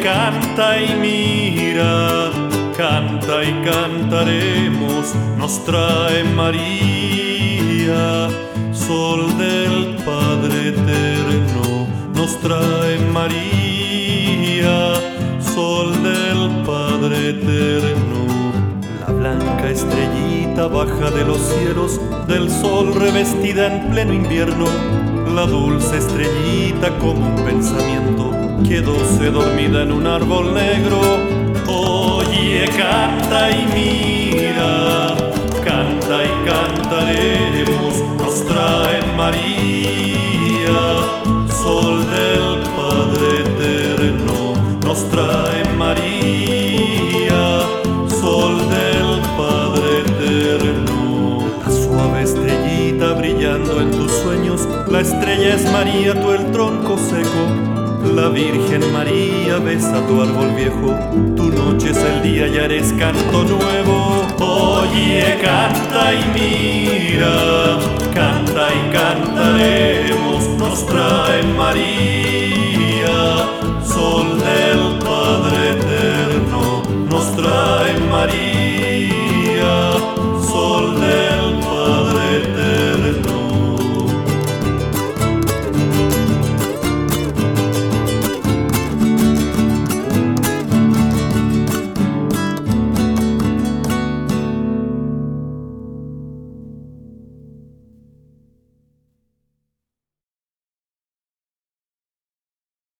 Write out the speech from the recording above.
canta y mira, canta y cantaremos, nos trae María, sol del Padre eterno, nos trae María, sol del Padre eterno. La blanca estrellita baja de los cielos, del sol revestida en pleno invierno. La dulce estrellita como un pensamiento quedóse dormida en un árbol negro. Oye, canta y mira, canta y cantaremos, nos trae María, sol del Padre eterno, nos trae María, sol del Padre eterno. La suave estrellita brillando en tus sueños, la estrella es María, tú el tronco seco. La Virgen María besa tu árbol viejo, tu noche es el día y eres canto nuevo. Oye, canta y mira, canta y cantaremos, nos trae María.